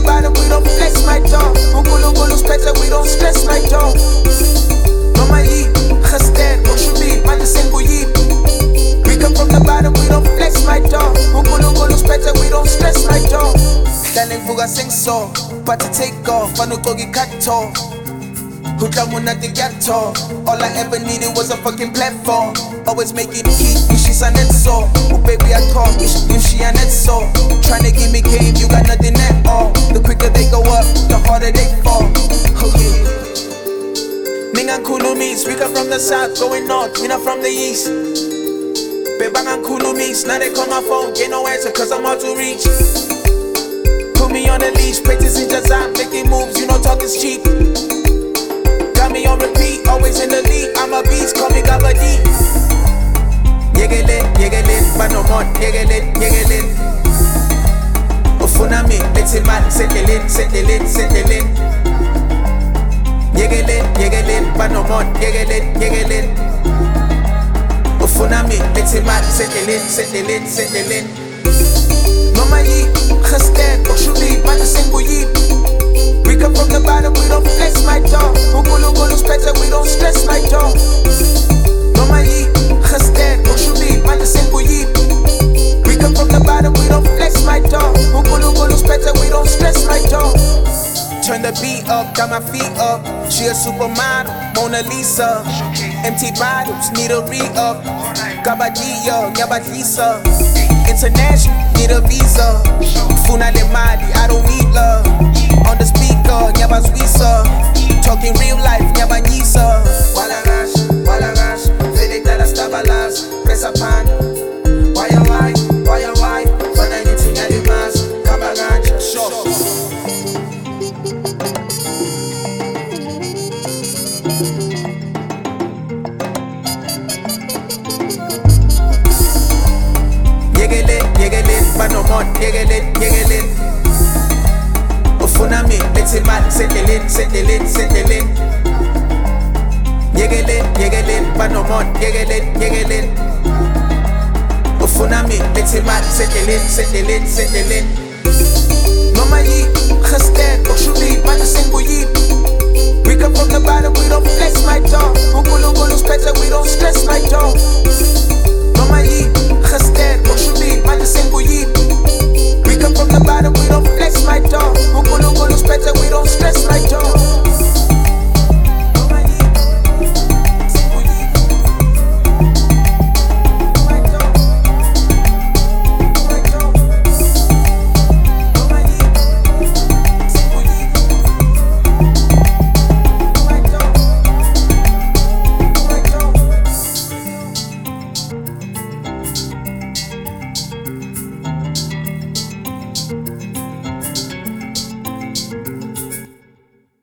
bottom, we don't flex my dog. Unkulunkulu spetze, we don't stress my dog. Noma yini, gested, moshubili, manje senguyini. We come from the bottom, we don't flex my dog. Unkulunkulu spetze, we don't stress my dog. Hlale ngivuka sengiso, but to take off, fanugqoka ikhatho. All I ever needed was a fucking platform. Always making heat, she's a net so. Oh baby, I talk, if she a net so. Tryna give me game, you got nothing at all. The quicker they go up, the harder they fall. Ningankhulumi, speaker from the south, going north, we not from the east. Bebangankhulumi, now they call my phone, get no answer cause I'm hard to reach. Put me on the leash, practice in Jazam, making moves, you know talk is cheap. Got me on repeat, always in the lead. I'm a beast, call me Gabadi. Yegelin, but no more. Yegelin. Ufunami, let's it man, settle in. Yegelin, but no more. Yegelin. Ufunami, let's it man, settle in. Noma yini, gested, moshubili, manje senguyini. We come from the bottom, we don't flex my dog. Unkulunkulu spetze, we don't stress my dog. Noma yini, gested, moshubili, manje senguyini. We come from the bottom, we don't flex my dog. Unkulunkulu spetze, we don't stress my dog. Turn the beat up, got my feet up. She a supermodel, Mona Lisa. Empty bottles, need a re-up. Gabadia, Nyabadisa. International, need a visa. Funa le mali, I don't need love. On the speaker, Nyabazwisa. Talking real life, Nyabanyisa. Walagash, feeling that I stabilize. Press a pan. Why? When I need to get the mass, Kabaganja. Sure. Yegelin, but no more. Yegelin. Ufunami, let's it man, settle in. Yegelin, but no more. Yegelin. Ufunami, let's it man, settle in. Noma yini, gested, moshubili, manje senguyini. We come from the bottom, we don't flex my dog. Unkulunkulu spetze, we don't stress my dog. Noma yini, gested, moshubili, manje senguyini. We come from the bottom, we don't flex my dog. Unkulunkulu spetze, we don't stress my dog.